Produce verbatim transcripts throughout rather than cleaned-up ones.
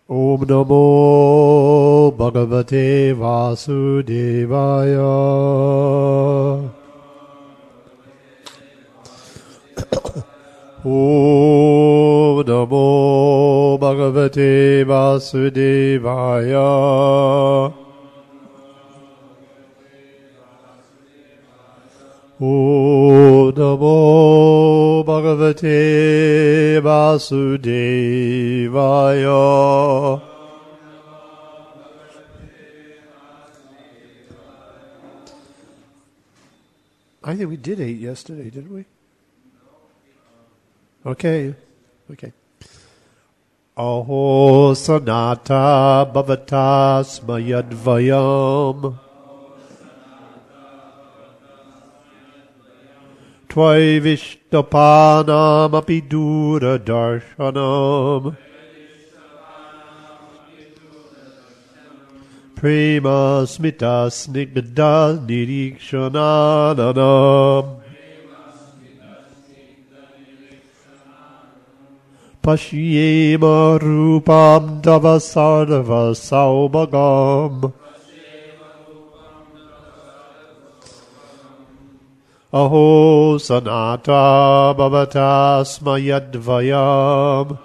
Om Namo Bhagavate Vasudevaya. Om Namo Bhagavate Vasudevaya. Om Namo Bhagavate Vasudevaya. I think we did eight yesterday, didn't we? Okay. Okay. Aho sanata bhavata smayadvayam. Tvai vishtapanam api dura darshanam. Prema smita snigdha nirikshananam. Pashyema rupam tava sarva saubhagam. Aho sanata bhavata smayadvayam.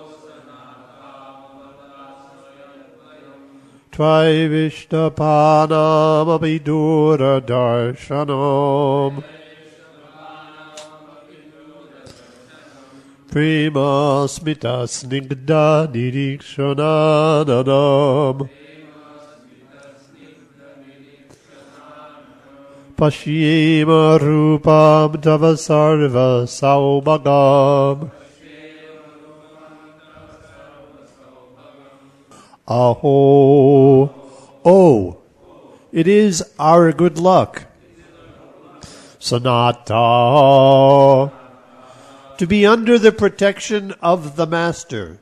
Tvai vishtapanam abhidura darshanam. Prema smita snigdha nirikshananam. Pashyema rupam tava sarva saubhagam. Aho. Oh, it is our good luck. Sanata. To be under the protection of the Master.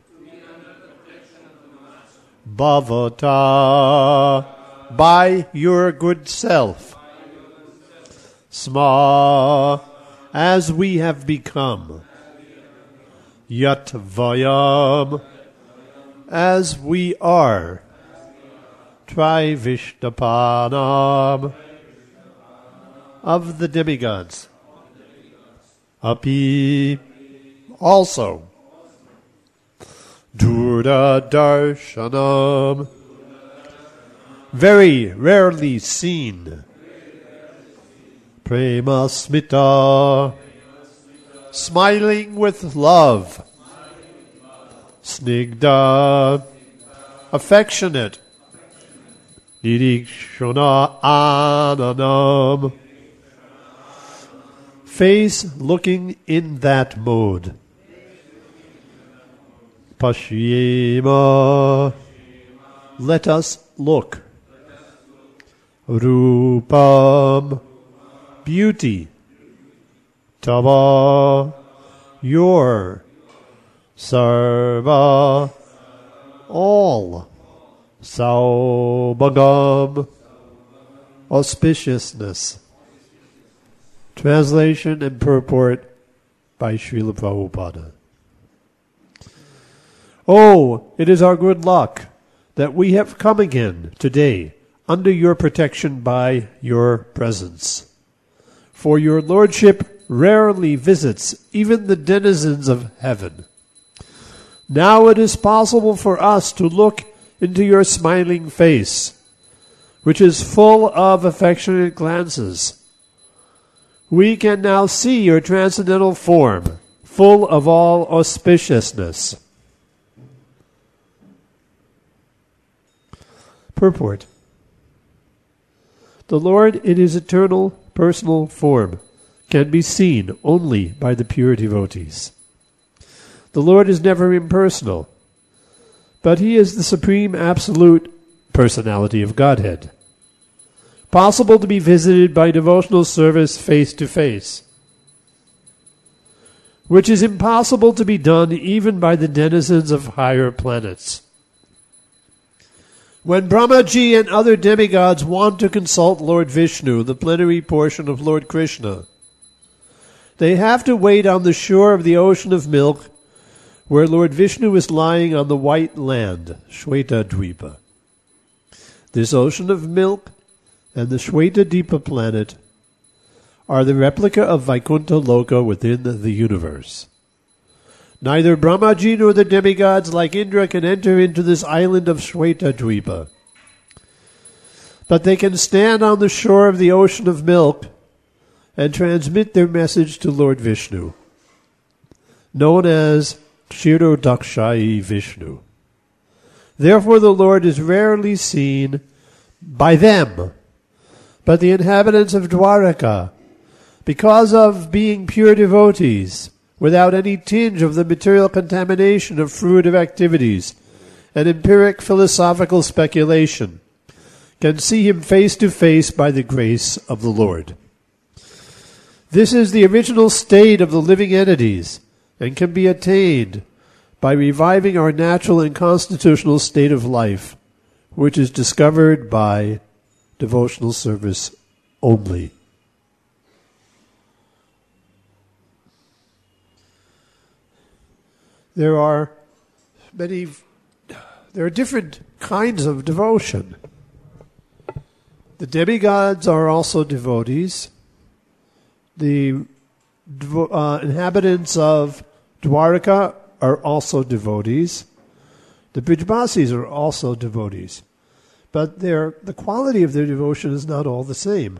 Bhavata. By your good self. Sma. As we have become. Yat vayam. As we are. Tri Vishtapanam. Of the demigods. Api. Also. Dura darshanam. Very rarely seen. Prema smita. Smiling with love. Snigdha. Affectionate. Nirikshana ananam. Face looking in that mode. Pashyema. Let us look. Rupam. Beauty. Tava. Your. Sarva. All. Saubhagam. Auspiciousness. Translation and purport by Srila Prabhupada. Oh, it is our good luck that we have come again today under your protection by your presence. For your Lordship rarely visits even the denizens of heaven. Now it is possible for us to look into your smiling face, which is full of affectionate glances. We can now see your transcendental form, full of all auspiciousness. Purport. The Lord in his eternal personal form can be seen only by the pure devotees. The Lord is never impersonal, but he is the supreme absolute personality of Godhead, possible to be visited by devotional service face to face, which is impossible to be done even by the denizens of higher planets. When Brahmaji and other demigods want to consult Lord Vishnu, the plenary portion of Lord Krishna, they have to wait on the shore of the ocean of milk, where Lord Vishnu is lying on the white land, Shweta-dvipa. This ocean of milk and the Shweta-dvipa planet are the replica of Vaikuntha Loka within the universe. Neither Brahmaji nor the demigods like Indra can enter into this island of Shweta-dvipa, but they can stand on the shore of the ocean of milk and transmit their message to Lord Vishnu, known as Kshirodakshayi Vishnu. Therefore the Lord is rarely seen by them, but the inhabitants of Dwaraka, because of being pure devotees, without any tinge of the material contamination of fruitive activities and empiric philosophical speculation, can see him face to face by the grace of the Lord. This is the original state of the living entities, and can be attained by reviving our natural and constitutional state of life, which is discovered by devotional service only. There are many, there are different kinds of devotion. The demigods are also devotees. The uh, inhabitants of Dwaraka are also devotees. The Brijbasis are also devotees. But their, the quality of their devotion is not all the same.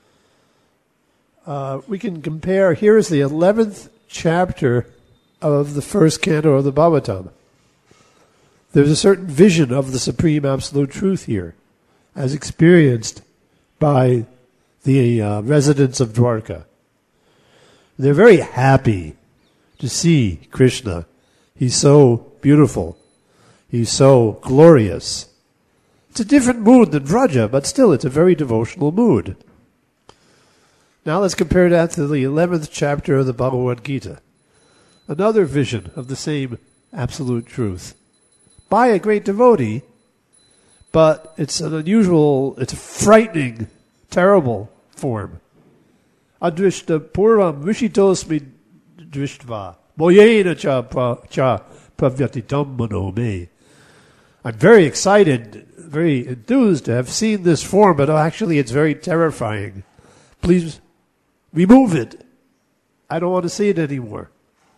Uh, we can compare, here is the eleventh chapter of the first canto of the Bhagavatam. There's a certain vision of the Supreme Absolute Truth here, as experienced by the uh, residents of Dwarka. They're very happy to see Krishna. He's so beautiful. He's so glorious. It's a different mood than Vraja, but still it's a very devotional mood. Now let's compare that to the eleventh chapter of the Bhagavad Gita. Another vision of the same absolute truth by a great devotee, but it's an unusual, it's a frightening, terrible form. Adrishta purvam vishitosmi drishtva moyena cha cha pravyatitam mano me. I'm very excited, very enthused to have seen this form, but actually it's very terrifying. Please remove it. I don't want to see it anymore.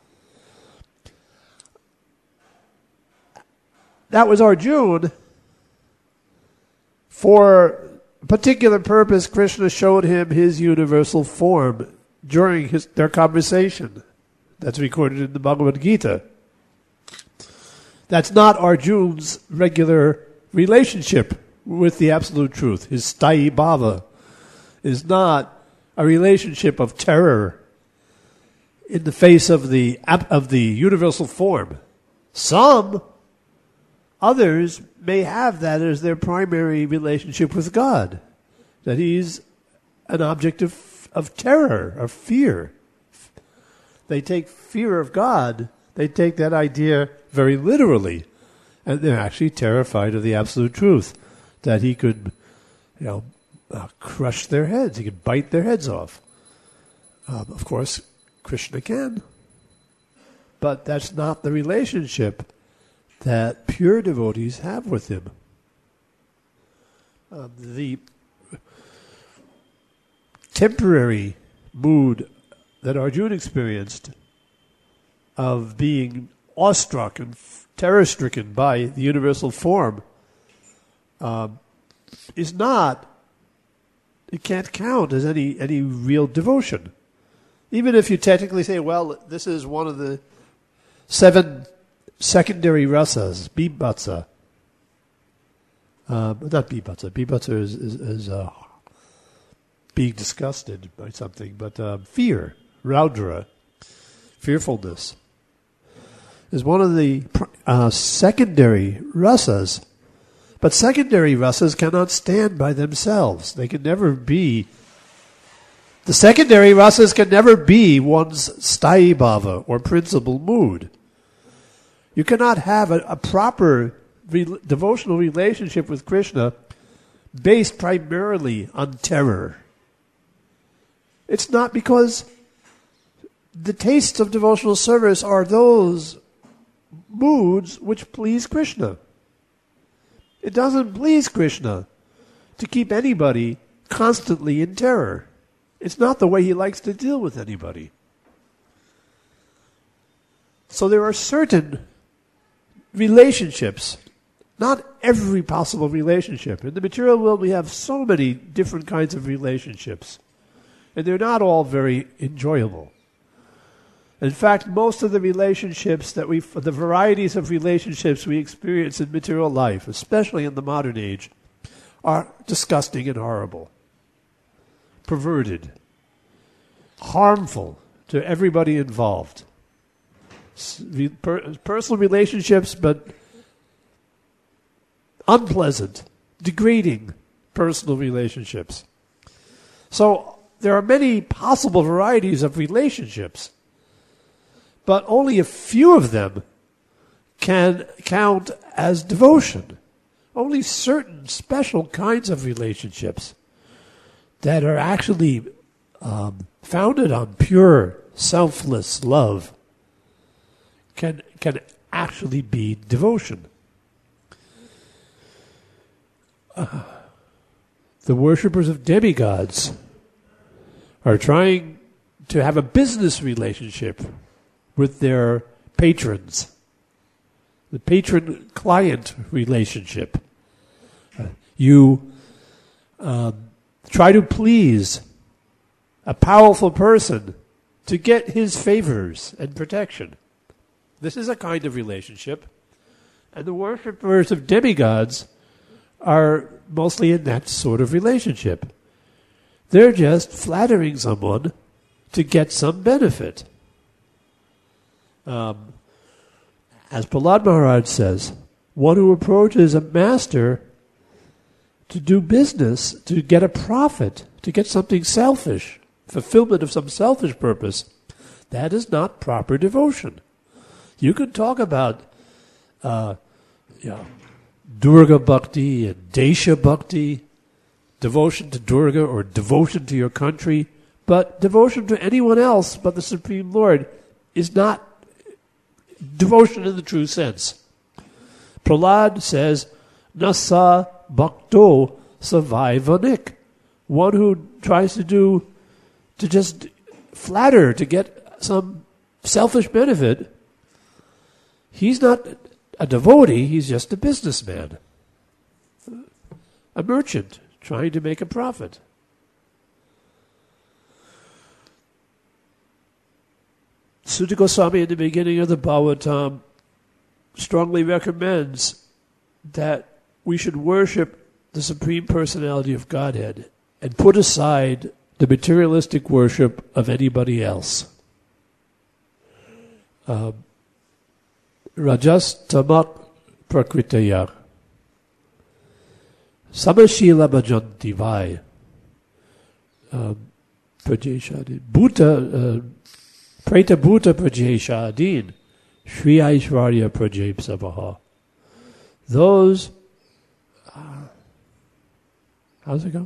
That was Arjuna. For a particular purpose, Krishna showed him his universal form during his, their conversation. That's recorded in the Bhagavad Gita. That's not Arjuna's regular relationship with the Absolute Truth. His Sthayi Bhava is not a relationship of terror in the face of the of the universal form. Some others may have that as their primary relationship with God, that he's an object of, of terror, of fear. They take fear of God, they take that idea very literally, and they're actually terrified of the Absolute Truth, that he could, you know, uh, crush their heads, he could bite their heads off. Um, of course, Krishna can, but that's not the relationship that pure devotees have with him. Um, the temporary mood that Arjuna experienced of being awestruck and f- terror-stricken by the universal form um, is not, it can't count as any, any real devotion. Even if you technically say, well, this is one of the seven secondary rasas, bibhatsa. Uh, not bibhatsa. Bibhatsa is, is, is uh, being disgusted by something, but uh, fear, raudra, fearfulness, is one of the uh, secondary rasas. But secondary rasas cannot stand by themselves. They can never be, the secondary rasas can never be one's sthayi bhava or principal mood. You cannot have a, a proper re- devotional relationship with Krishna based primarily on terror. It's not, because the tastes of devotional service are those moods which please Krishna. It doesn't please Krishna to keep anybody constantly in terror. It's not the way he likes to deal with anybody. So there are certain relationships, not every possible relationship. In the material world we have so many different kinds of relationships, and they're not all very enjoyable. In fact, most of the relationships that we, the varieties of relationships we experience in material life, especially in the modern age, are disgusting and horrible, perverted, harmful to everybody involved. Per- personal relationships, but unpleasant, degrading personal relationships. So there are many possible varieties of relationships, but only a few of them can count as devotion. Only certain special kinds of relationships that are actually um, founded on pure, selfless love can can actually be devotion. Uh, the worshippers of demigods are trying to have a business relationship with their patrons, the patron-client relationship. Uh, you um, try to please a powerful person to get his favors and protection. This is a kind of relationship, and the worshippers of demigods are mostly in that sort of relationship. They're just flattering someone to get some benefit. Um, as Prahlad Maharaj says, one who approaches a master to do business, to get a profit, to get something selfish, fulfillment of some selfish purpose, that is not proper devotion. You can talk about uh, you know, Durga Bhakti and Desha Bhakti, devotion to Durga or devotion to your country, but devotion to anyone else but the Supreme Lord is not devotion in the true sense. Prahlad says, Nasa Bhakto Savaivanik. One who tries to do, to just flatter, to get some selfish benefit, he's not a devotee, he's just a businessman, a merchant trying to make a profit. Sutta Goswami, in the beginning of the Bhagavatam, strongly recommends that we should worship the Supreme Personality of Godhead and put aside the materialistic worship of anybody else. Um, Rajas tamak prakritaya samashila bhajanti vai prajeshadin bhuta preta bhuta prajeshadin shri aishvarya prajep sabaha. Those uh, how's it go?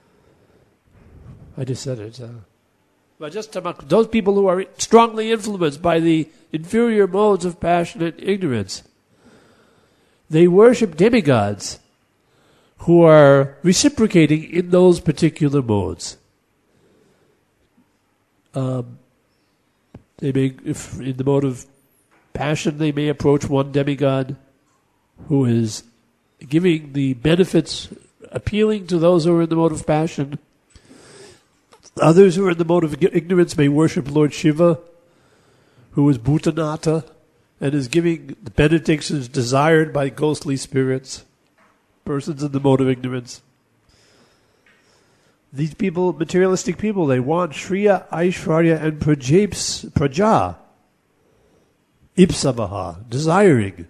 I just said it. Uh, but just tamak, those people who are strongly influenced by the inferior modes of passion and ignorance, they worship demigods who are reciprocating in those particular modes. Um, they may, if in the mode of passion, they may approach one demigod who is giving the benefits, appealing to those who are in the mode of passion. Others who are in the mode of ignorance may worship Lord Shiva, who is Bhutanata, and is giving the benedictions desired by ghostly spirits, persons in the mode of ignorance. These people, materialistic people, they want Shriya, Aishvarya, and Prajap's, Praja, Ipsamaha, desiring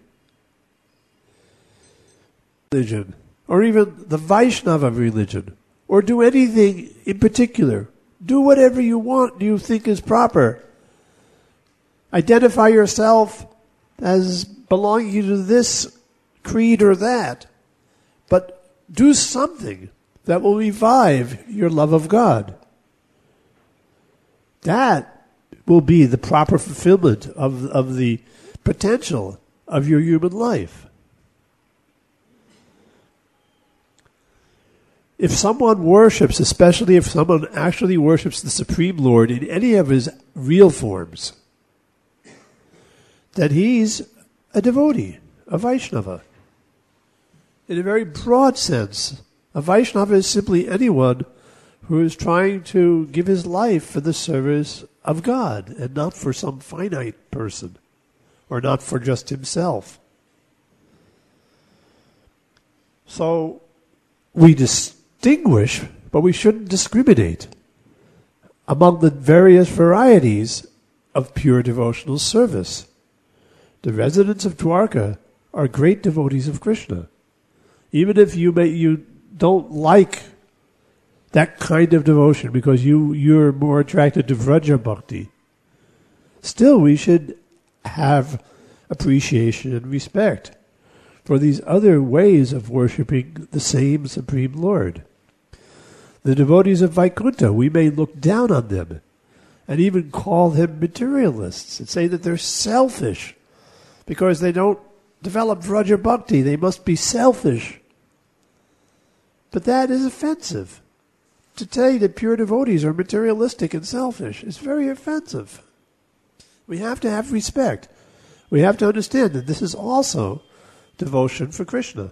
religion, or even the Vaishnava religion, or do anything in particular. Do whatever you want, you think is proper. Identify yourself as belonging to this creed or that. But do something that will revive your love of God. That will be the proper fulfillment of, of the potential of your human life. If someone worships, especially if someone actually worships the Supreme Lord in any of his real forms, then he's a devotee, a Vaishnava. In a very broad sense, a Vaishnava is simply anyone who is trying to give his life for the service of God and not for some finite person or not for just himself. So we distinguish, but we shouldn't discriminate among the various varieties of pure devotional service. The residents of Dwarka are great devotees of Krishna. Even if you may, you don't like that kind of devotion because you, you're more attracted to Vraja Bhakti, still we should have appreciation and respect for these other ways of worshipping the same Supreme Lord. The devotees of Vaikuntha, we may look down on them and even call them materialists and say that they're selfish because they don't develop Vraja Bhakti. They must be selfish. But that is offensive. To say that pure devotees are materialistic and selfish is very offensive. We have to have respect. We have to understand that this is also devotion for Krishna.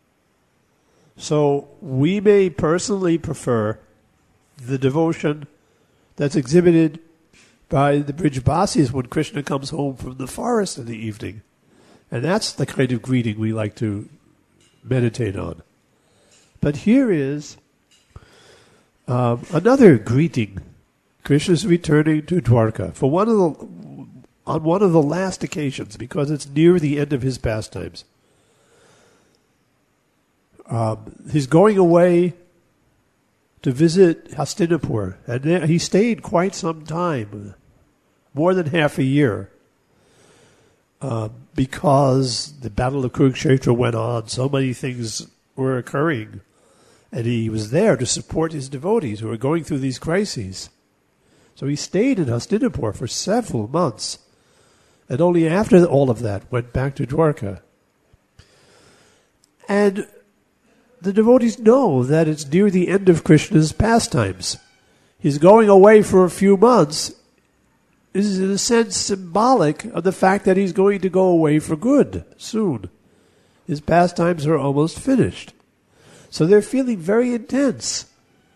So we may personally prefer the devotion that's exhibited by the Brijbasis when Krishna comes home from the forest in the evening. And that's the kind of greeting we like to meditate on. But here is um, another greeting. Krishna's returning to Dwarka for one of the on one of the last occasions, because it's near the end of his pastimes. Um, he's going away to visit Hastinapur, and there, he stayed quite some time, more than half a year, uh, because the Battle of Kurukshetra went on. So many things were occurring, and he was there to support his devotees who were going through these crises. So he stayed in Hastinapur for several months, and only after all of that went back to Dwarka. And the devotees know that it's near the end of Krishna's pastimes. He's going away for a few months. This is in a sense symbolic of the fact that he's going to go away for good soon. His pastimes are almost finished. So they're feeling very intense.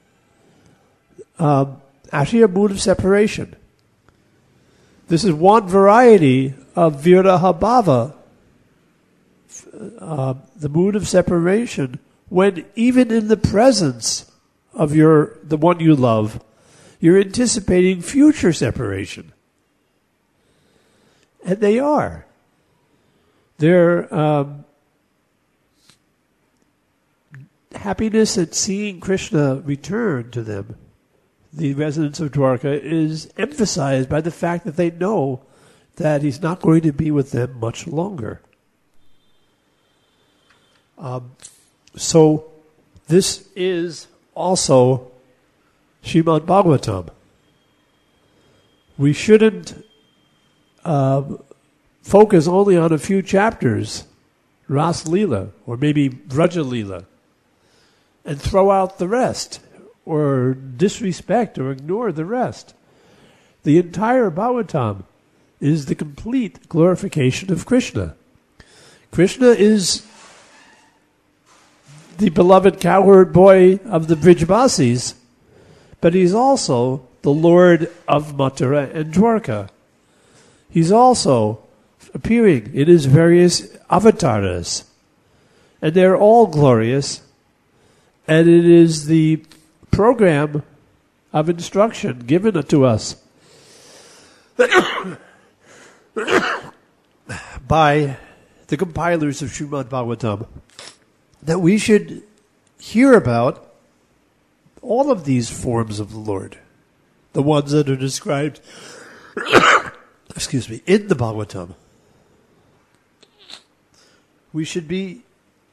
Um, actually a mood of separation. This is one variety of viraha bhava, uh, the mood of separation, when even in the presence of your the one you love, you're anticipating future separation. And they are. Their um, happiness at seeing Krishna return to them, the residents of Dwarka, is emphasized by the fact that they know that he's not going to be with them much longer. Um, so this is also Srimad Bhagavatam. We shouldn't uh, focus only on a few chapters, Ras Leela, or maybe Vraja Leela, and throw out the rest, or disrespect or ignore the rest. The entire Bhagavatam is the complete glorification of Krishna. Krishna is the beloved cowherd boy of the Brijbasis, but he's also the Lord of Mathura and Dwarka. He's also appearing in his various avatars, and they're all glorious, and it is the program of instruction given to us by the compilers of Srimad Bhagavatam that we should hear about all of these forms of the Lord, the ones that are described excuse me, in the Bhagavatam. We should be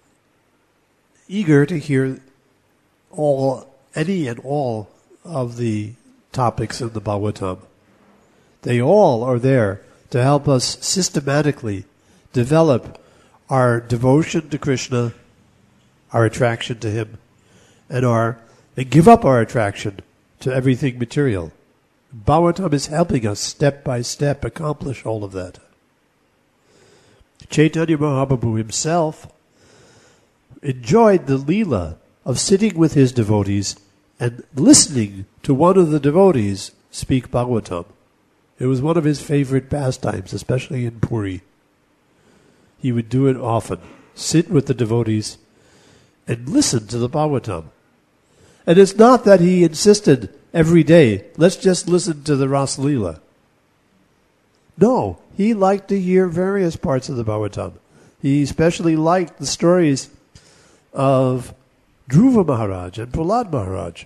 eager to hear all any and all of the topics in the Bhagavatam. They all are there to help us systematically develop our devotion to Krishna, our attraction to him, and our and give up our attraction to everything material. Bhagavatam is helping us step by step accomplish all of that. Chaitanya Mahaprabhu himself enjoyed the leela of sitting with his devotees and listening to one of the devotees speak Bhagavatam. It was one of his favorite pastimes, especially in Puri. He would do it often, sit with the devotees and listen to the Bhagavatam. And it's not that he insisted every day, let's just listen to the Ras Leela. No, he liked to hear various parts of the Bhagavatam. He especially liked the stories of Dhruva Maharaj and Prahlad Maharaj.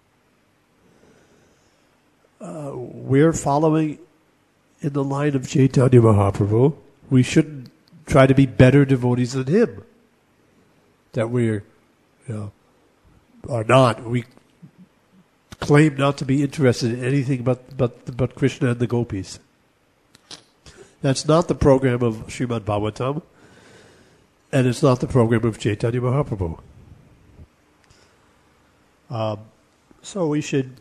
Uh, we're following in the line of Chaitanya Mahaprabhu. We shouldn't try to be better devotees than him. That we're, you know, are not. We claim not to be interested in anything but, but, but Krishna and the gopis. That's not the program of Srimad Bhagavatam, and it's not the program of Chaitanya Mahaprabhu. Um, so we should...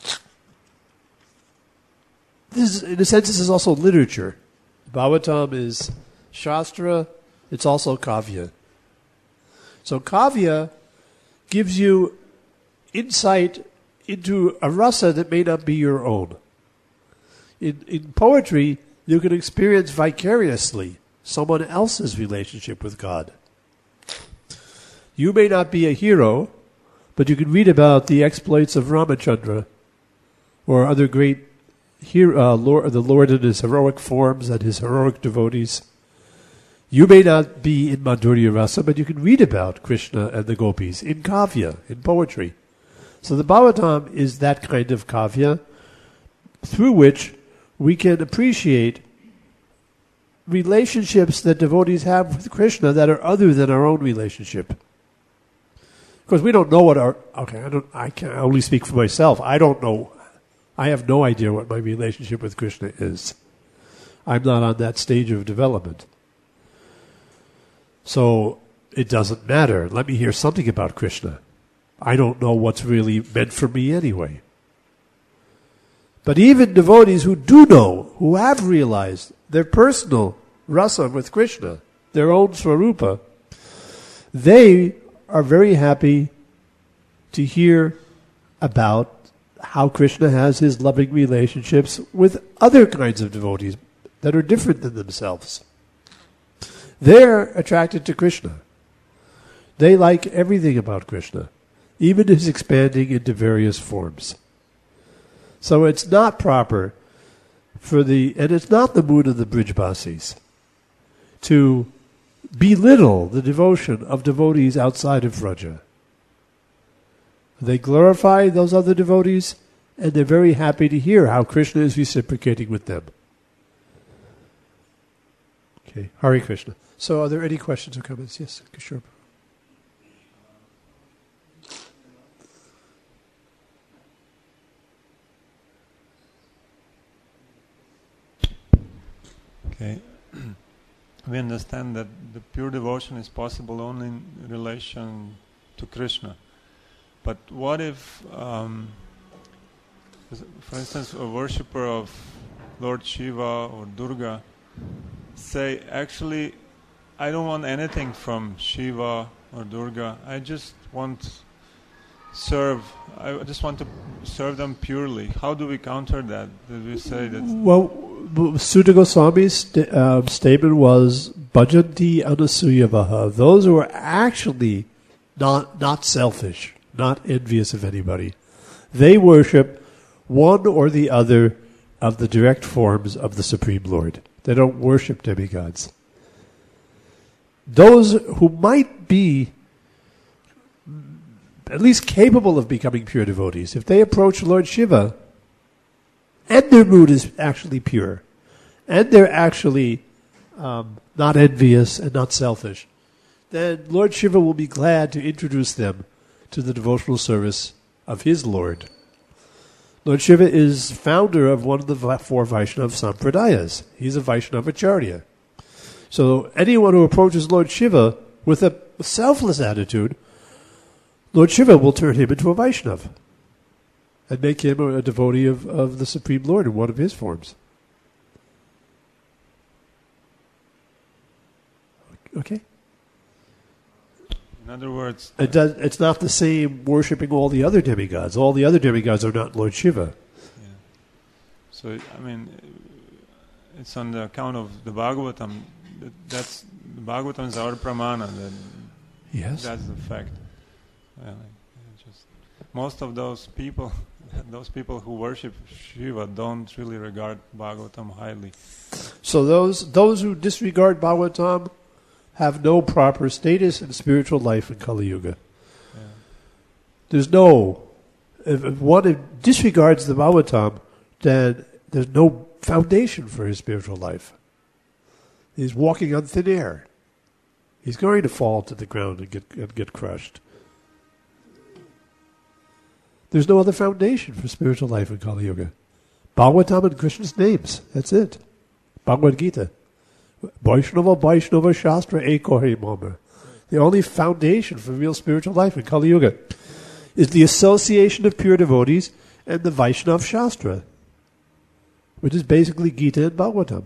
This is, in a sense, this is also literature. Bhagavatam is Shastra, it's also Kavya. So Kavya gives you insight into a rasa that may not be your own. In, in poetry, you can experience vicariously someone else's relationship with God. You may not be a hero, but you can read about the exploits of Ramachandra or other great Here, uh, Lord, the Lord in his heroic forms and his heroic devotees. You may not be in Madhurya Rasa, but you can read about Krishna and the gopis in kavya, in poetry. So the Bhagavatam is that kind of kavya through which we can appreciate relationships that devotees have with Krishna that are other than our own relationship. Because we don't know what our... Okay, I, don't, I can only speak for myself. I don't know... I have no idea what my relationship with Krishna is. I'm not on that stage of development. So it doesn't matter. Let me hear something about Krishna. I don't know what's really meant for me anyway. But even devotees who do know, who have realized their personal rasa with Krishna, their own swarupa, they are very happy to hear about how Krishna has his loving relationships with other kinds of devotees that are different than themselves. They're attracted to Krishna. They like everything about Krishna, even his expanding into various forms. So it's not proper for the, and it's not the mood of the Brijbasis, to belittle the devotion of devotees outside of Vraja. They glorify those other devotees, and they're very happy to hear how Krishna is reciprocating with them. Okay, Hare Krishna. So are there any questions or comments? Yes, Kishore. Okay. We understand that the pure devotion is possible only in relation to Krishna. But what if, um, for instance, a worshipper of Lord Shiva or Durga say, actually, I don't want anything from Shiva or Durga. I just want serve. I just want to serve them purely. How do we counter that? Did we say that? Well, Sutta Goswami's st- uh, statement was bhajanti anasuyavaha. Those who are actually not not selfish, not envious of anybody. They worship one or the other of the direct forms of the Supreme Lord. They don't worship demigods. Those who might be at least capable of becoming pure devotees, if they approach Lord Shiva, and their mood is actually pure, and they're actually um, not envious and not selfish, then Lord Shiva will be glad to introduce them to the devotional service of his Lord. Lord Shiva is founder of one of the four Vaishnava Sampradayas. He's a Vaishnava Acharya. So anyone who approaches Lord Shiva with a selfless attitude, Lord Shiva will turn him into a Vaishnava and make him a devotee of, of the Supreme Lord in one of his forms. Okay? In other words, it does, it's not the same worshipping all the other demigods. All the other demigods are not Lord Shiva. Yeah. So, I mean, it's on the account of the Bhagavatam. That, that's the Bhagavatam is our pramana. That, yes. That's the fact. Well, just most of those people, those people who worship Shiva don't really regard Bhagavatam highly. So those those who disregard Bhagavatam have no proper status in spiritual life in Kali Yuga. Yeah. There's no, if, if one disregards the Bhagavatam, then there's no foundation for his spiritual life. He's walking on thin air. He's going to fall to the ground and get and get crushed. There's no other foundation for spiritual life in Kali Yuga. Bhagavatam and Krishna's names. That's it. Bhagavad Gita. Vaishnava Vaishnava Shastra Ekohi Mama. The only foundation for real spiritual life in Kali Yuga is the association of pure devotees and the Vaishnava Shastra, which is basically Gita and Bhagavatam.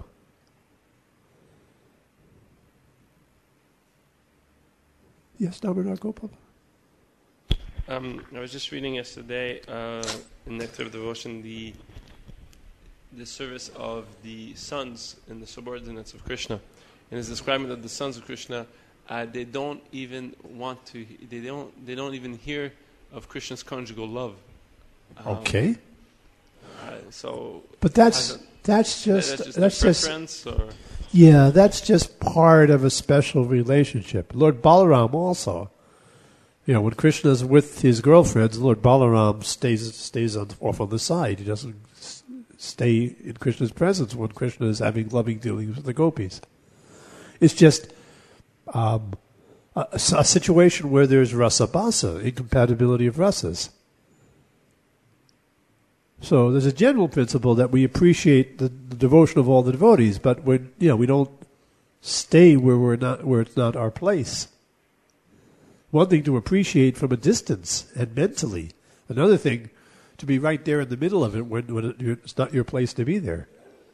Yes, Damodar Gopal. Um, I was just reading yesterday uh, in Nectar of Devotion the the service of the sons and the subordinates of Krishna, and it's describing that the sons of Krishna uh, they don't even want to they don't they don't even hear of Krishna's conjugal love. Um, Okay. Uh, so, but that's that's just that's just that's just preference, or yeah, that's just part of a special relationship. Lord Balaram also. You know, when Krishna is with his girlfriends, Lord Balaram stays stays on, off on the side. He doesn't s- stay in Krishna's presence when Krishna is having loving dealings with the gopis. It's just um, a, a situation where there's rasa basa, incompatibility of rasas. So there's a general principle that we appreciate the, the devotion of all the devotees, but we you know we don't stay where we're not where it's not our place. One thing to appreciate from a distance and mentally. Another thing to be right there in the middle of it when, when it, it's not your place to be there.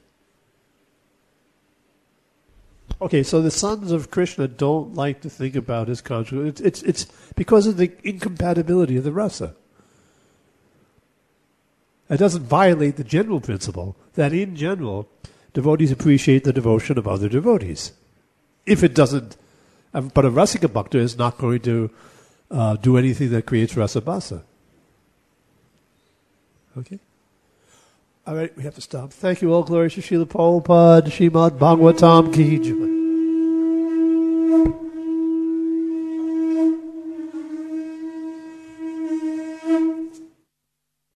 Okay, so the sons of Krishna don't like to think about his conjugal. It's, it's, it's because of the incompatibility of the rasa. It doesn't violate the general principle that in general devotees appreciate the devotion of other devotees. If it doesn't Um, but a Rasika Bhakta is not going to uh, do anything that creates Rasa Basa. Okay? All right, we have to stop. Thank you all. Glory to Srila Prabhupada, Srimad Bhagavatam Ki Jai.